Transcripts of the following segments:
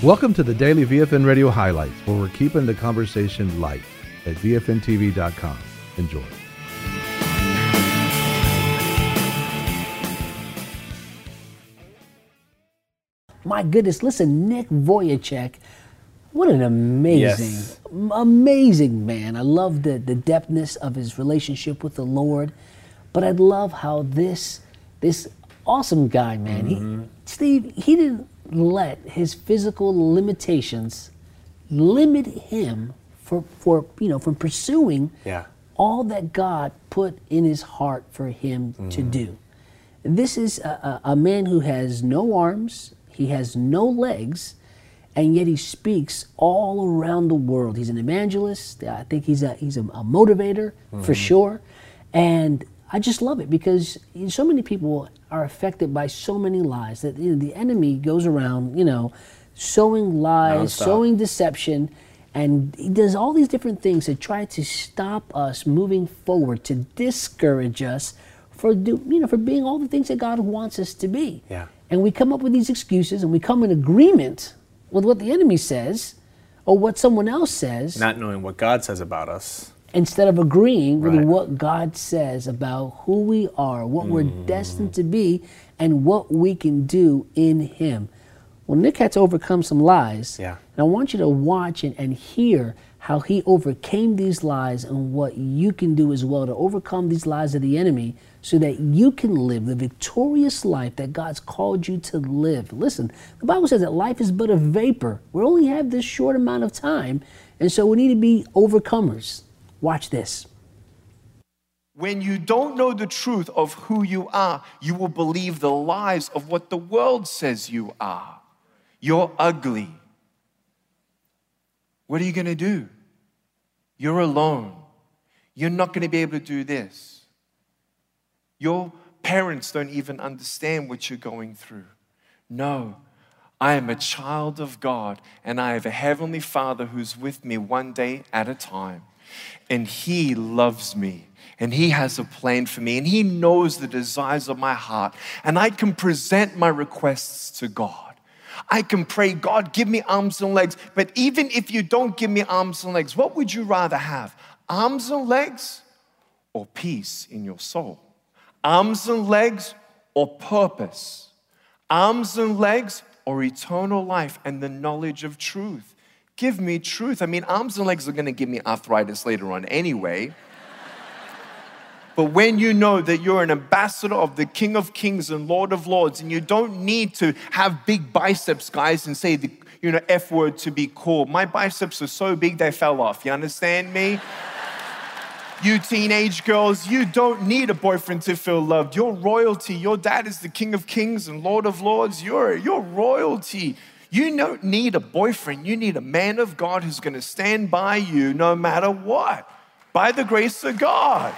Welcome to the Daily VFN Radio Highlights, where we're keeping the conversation light at VFNTV.com. Enjoy. My goodness, listen, Nick Vujicic, what an amazing man. I love the depthness of his relationship with the Lord, but I love how this awesome guy, man, Steve, he didn't let his physical limitations limit him from pursuing all that God put in his heart for him to do. This is a man who has no arms, he has no legs, and yet he speaks all around the world. He's an evangelist. I think he's a motivator for sure. And I just love it because so many people are affected by so many lies that the enemy goes around, sowing lies, sowing deception, and he does all these different things to try to stop us moving forward, to discourage us for being all the things that God wants us to be. Yeah. And we come up with these excuses and we come in agreement with what the enemy says or what someone else says. Not knowing what God says about us. Instead of agreeing with what God says about who we are, what we're destined to be, and what we can do in Him. Well, Nick had to overcome some lies. Yeah. And I want you to watch and hear how he overcame these lies and what you can do as well to overcome these lies of the enemy so that you can live the victorious life that God's called you to live. Listen, the Bible says that life is but a vapor. We only have this short amount of time, and so we need to be overcomers. Watch this. When you don't know the truth of who you are, you will believe the lies of what the world says you are. You're ugly. What are you going to do? You're alone. You're not going to be able to do this. Your parents don't even understand what you're going through. No, I am a child of God, and I have a heavenly Father who's with me one day at a time. And He loves me, and He has a plan for me, and He knows the desires of my heart. And I can present my requests to God. I can pray, God, give me arms and legs. But even if you don't give me arms and legs, what would you rather have? Arms and legs or peace in your soul? Arms and legs or purpose? Arms and legs or eternal life and the knowledge of truth? Give me truth. I mean, arms and legs are going to give me arthritis later on anyway. But when you know that you're an ambassador of the King of Kings and Lord of Lords, and you don't need to have big biceps, guys, and say the F word to be cool. My biceps are so big they fell off. You understand me? You teenage girls, you don't need a boyfriend to feel loved. You're royalty. Your dad is the King of Kings and Lord of Lords. You're royalty. You don't need a boyfriend. You need a man of God who's going to stand by you no matter what, by the grace of God.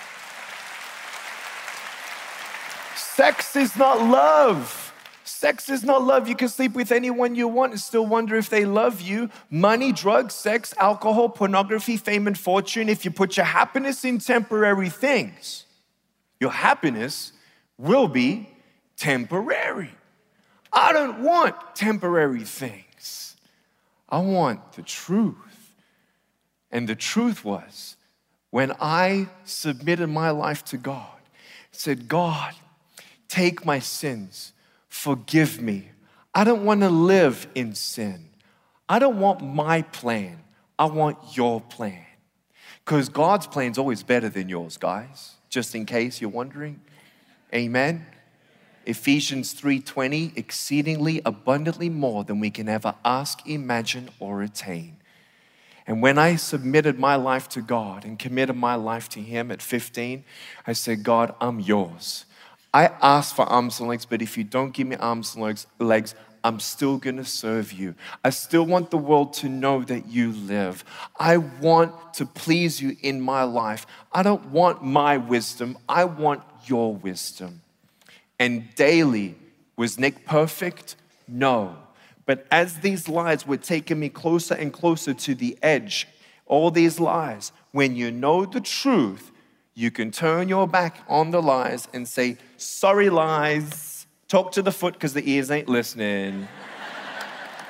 Sex is not love. Sex is not love. You can sleep with anyone you want and still wonder if they love you. Money, drugs, sex, alcohol, pornography, fame, and fortune. If you put your happiness in temporary things, your happiness will be temporary. I don't want temporary things. I want the truth. And the truth was, when I submitted my life to God, said, God, take my sins, forgive me. I don't want to live in sin. I don't want my plan. I want your plan. Because God's plan is always better than yours, guys. Just in case you're wondering. Amen. Ephesians 3:20, exceedingly abundantly more than we can ever ask, imagine, or attain. And when I submitted my life to God and committed my life to Him at 15, I said, God, I'm yours. I asked for arms and legs, but if you don't give me arms and legs, I'm still going to serve you. I still want the world to know that you live. I want to please you in my life. I don't want my wisdom. I want your wisdom. And daily, was Nick perfect? No. But as these lies were taking me closer and closer to the edge, all these lies, when you know the truth, you can turn your back on the lies and say, sorry, lies. Talk to the foot because the ears ain't listening.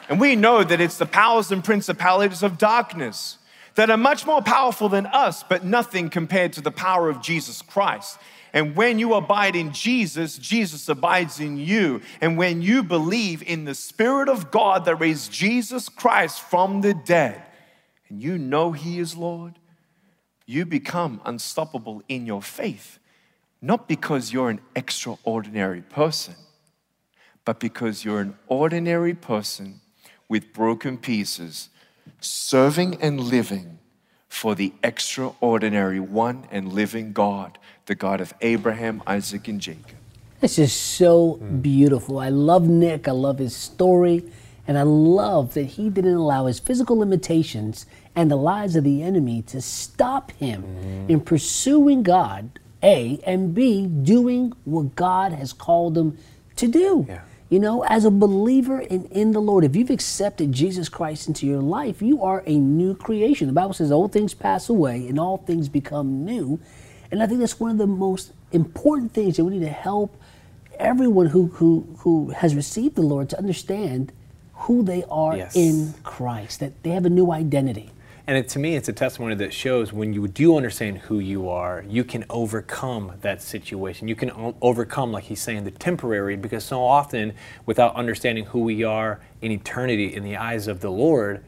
And we know that it's the powers and principalities of darkness that are much more powerful than us, but nothing compared to the power of Jesus Christ. And when you abide in Jesus, Jesus abides in you. And when you believe in the Spirit of God that raised Jesus Christ from the dead, and you know He is Lord, you become unstoppable in your faith. Not because you're an extraordinary person, but because you're an ordinary person with broken pieces, serving and living for the extraordinary one and living God, the God of Abraham, Isaac, and Jacob. This is so beautiful. I love Nick. I love his story. And I love that he didn't allow his physical limitations and the lies of the enemy to stop him in pursuing God, A, and B, doing what God has called him to do. Yeah. You know, as a believer in the Lord, if you've accepted Jesus Christ into your life, you are a new creation. The Bible says old things pass away and all things become new. And I think that's one of the most important things that we need to help everyone who has received the Lord to understand who they are in Christ, that they have a new identity. And to me, it's a testimony that shows when you do understand who you are, you can overcome that situation. You can overcome, like he's saying, the temporary, because so often, without understanding who we are in eternity in the eyes of the Lord,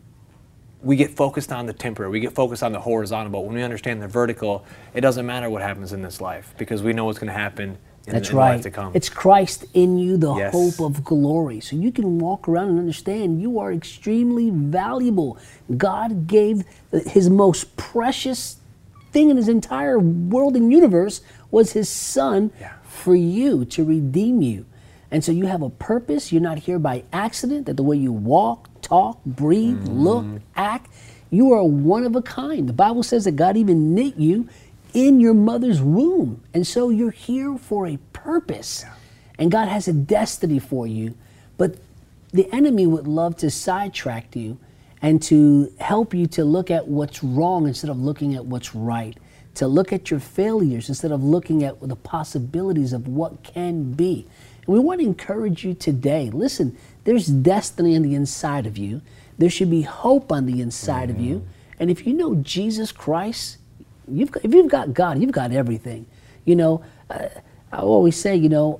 we get focused on the temporary, we get focused on the horizontal, but when we understand the vertical, it doesn't matter what happens in this life, because we know what's going to happen in the life to come. It's Christ in you, the hope of glory. So you can walk around and understand you are extremely valuable. God gave His most precious thing in His entire world and universe was His Son for you, to redeem you. And so you have a purpose. You're not here by accident, that the way you walk, talk, breathe, look, act, you are one of a kind. The Bible says that God even knit you in your mother's womb. And so you're here for a purpose. And God has a destiny for you. But the enemy would love to sidetrack you and to help you to look at what's wrong instead of looking at what's right. To look at your failures instead of looking at the possibilities of what can be. And we want to encourage you today. Listen, there's destiny on the inside of you. There should be hope on the inside of you. And if you know Jesus Christ, if you've got God, you've got everything. You know, I always say, you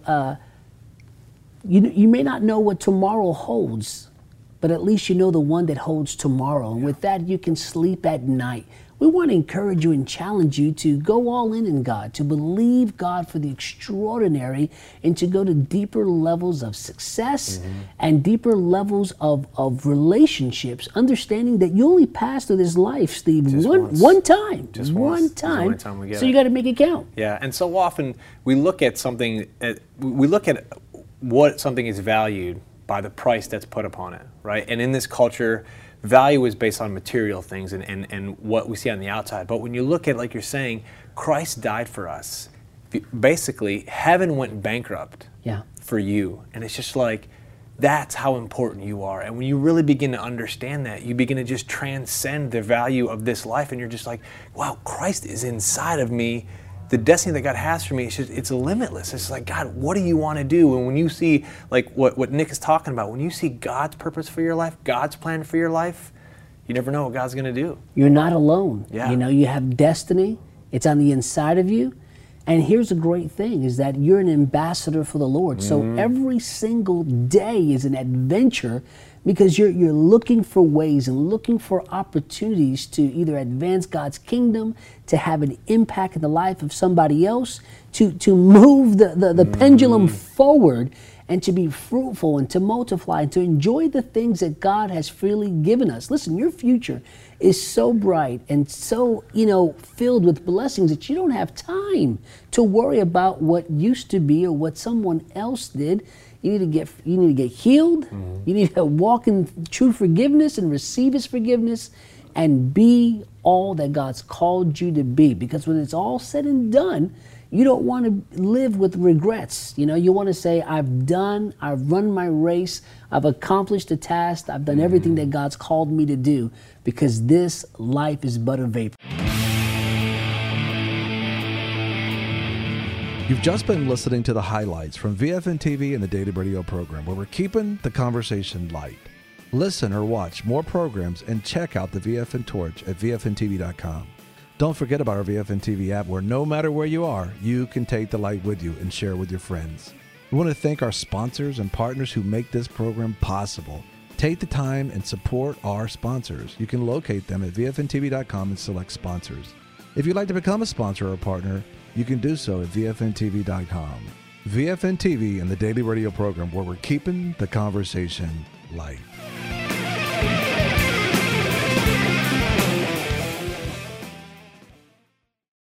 may not know what tomorrow holds, but at least you know the one that holds tomorrow. And with that, you can sleep at night. We want to encourage you and challenge you to go all in God, to believe God for the extraordinary, and to go to deeper levels of success and deeper levels of relationships, understanding that you only pass through this life, Steve, one time. Just one time. So you got to make it count. Yeah, and so often we look at something, we look at what something is valued by the price that's put upon it, right? And in this culture, value is based on material things and what we see on the outside. But when you look at, like you're saying, Christ died for us. Basically, heaven went bankrupt for you. And it's just like, that's how important you are. And when you really begin to understand that, you begin to just transcend the value of this life. And you're just like, wow, Christ is inside of me. The destiny that God has for me, it's limitless. It's like, God, what do you want to do? And when you see, like what Nick is talking about, when you see God's purpose for your life, God's plan for your life, you never know what God's going to do. You're not alone. Yeah. You know, you have destiny. It's on the inside of you. And here's the great thing, is that you're an ambassador for the Lord. So every single day is an adventure, because you're looking for ways and looking for opportunities to either advance God's kingdom, to have an impact in the life of somebody else, to move the pendulum forward, and to be fruitful and to multiply and to enjoy the things that God has freely given us. Listen, your future is so bright and so, filled with blessings that you don't have time to worry about what used to be or what someone else did. You need to get healed. You need to walk in true forgiveness and receive His forgiveness and be all that God's called you to be. Because when it's all said and done, you don't want to live with regrets. You want to say, I've run my race, I've accomplished the task, I've done everything that God's called me to do, because this life is but a vapor. You've just been listening to the highlights from VFN TV and the Daily Radio program, where we're keeping the conversation light. Listen or watch more programs and check out the VFN Torch at VFNTV.com. Don't forget about our VFN TV app, where no matter where you are, you can take the light with you and share with your friends. We want to thank our sponsors and partners who make this program possible. Take the time and support our sponsors. You can locate them at VFNTV.com and select sponsors. If you'd like to become a sponsor or partner, you can do so at VFNTV.com. VFN TV and the daily radio program where we're keeping the conversation light.